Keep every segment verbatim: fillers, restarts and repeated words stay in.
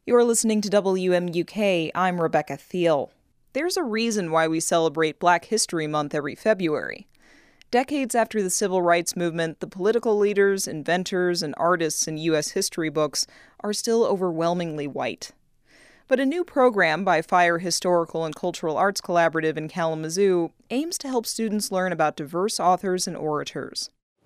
You're listening to W M U K. I'm Rebecca Thiel. There's a reason why we celebrate Black History Month every February. Decades after the Civil Rights Movement, the political leaders, inventors, and artists in U S history books are still overwhelmingly white. But a new program by Fire Historical and Cultural Arts Collaborative in Kalamazoo aims to help students learn about diverse authors and orators.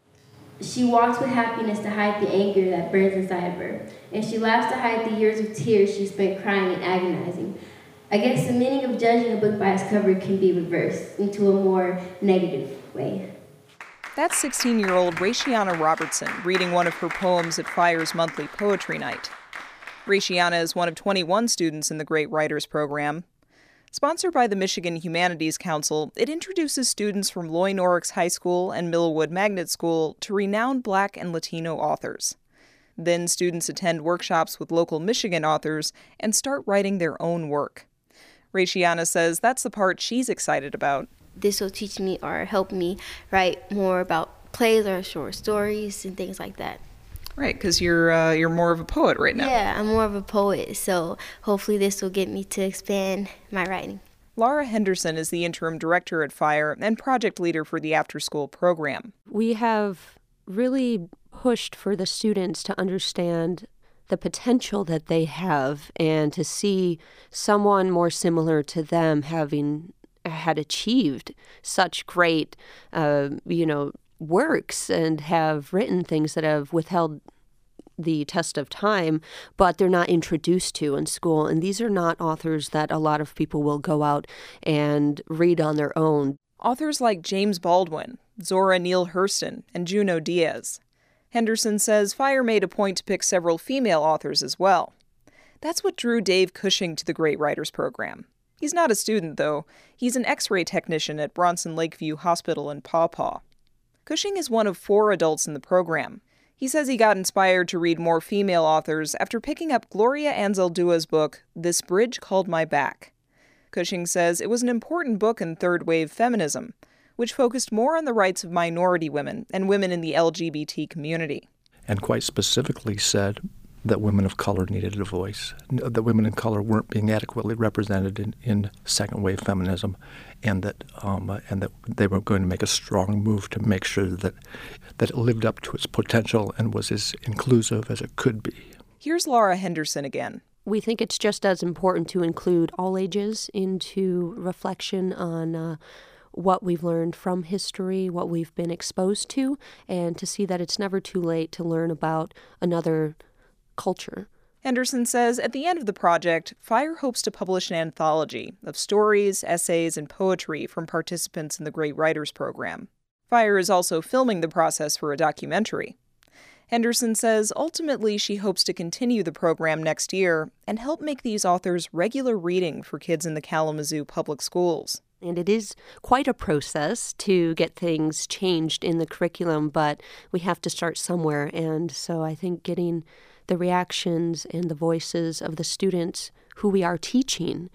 She walks with happiness to hide the anger that burns inside of her, and she laughs to hide the years of tears she spent crying and agonizing. I guess the meaning of judging a book by its cover can be reversed into a more negative way. That's sixteen-year-old Raishiana Robertson reading one of her poems at Fire's monthly poetry night. Raishiana is one of twenty-one students in the Great Writers Program. Sponsored by the Michigan Humanities Council, it introduces students from Loy Norrix High School and Millwood Magnet School to renowned Black and Latino authors. Then students attend workshops with local Michigan authors and start writing their own work. Raishiana says that's the part she's excited about. This will teach me or help me write more about plays or short stories and things like that. Right, because you're uh, you're more of a poet right now. Yeah, I'm more of a poet, so hopefully this will get me to expand my writing. Laura Henderson is the interim director at Fire and project leader for the after-school program. We have really pushed for the students to understand the potential that they have and to see someone more similar to them having had achieved such great, uh, you know, works and have written things that have withheld the test of time, but they're not introduced to in school. And these are not authors that a lot of people will go out and read on their own. Authors like James Baldwin, Zora Neale Hurston, and Junot Diaz. Henderson says Fire made a point to pick several female authors as well. That's what drew Dave Cushing to the Great Writers Program. He's not a student, though. He's an X-ray technician at Bronson Lakeview Hospital in Paw Paw. Cushing is one of four adults in the program. He says he got inspired to read more female authors after picking up Gloria Anzaldua's book, This Bridge Called My Back. Cushing says it was an important book in third-wave feminism, which focused more on the rights of minority women and women in the L G B T community. And quite specifically said that women of color needed a voice, that women of color weren't being adequately represented in, in second-wave feminism, and that um, and that they were going to make a strong move to make sure that that it lived up to its potential and was as inclusive as it could be. Here's Laura Henderson again. We think it's just as important to include all ages into reflection on uh, what we've learned from history, what we've been exposed to, and to see that it's never too late to learn about another culture. Henderson says at the end of the project, Fire hopes to publish an anthology of stories, essays, and poetry from participants in the Great Writers Program. Fire is also filming the process for a documentary. Henderson says ultimately she hopes to continue the program next year and help make these authors regular reading for kids in the Kalamazoo public schools. And it is quite a process to get things changed in the curriculum, but we have to start somewhere. And so I think getting the reactions and the voices of the students who we are teaching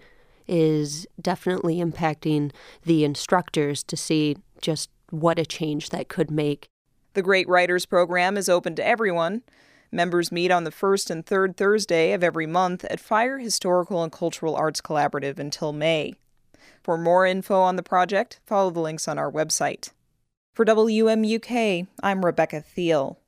is definitely impacting the instructors to see just what a change that could make. The Great Writers Program is open to everyone. Members meet on the first and third Thursday of every month at Fire Historical and Cultural Arts Collaborative until May. For more info on the project, follow the links on our website. For W M U K, I'm Rebecca Thiel.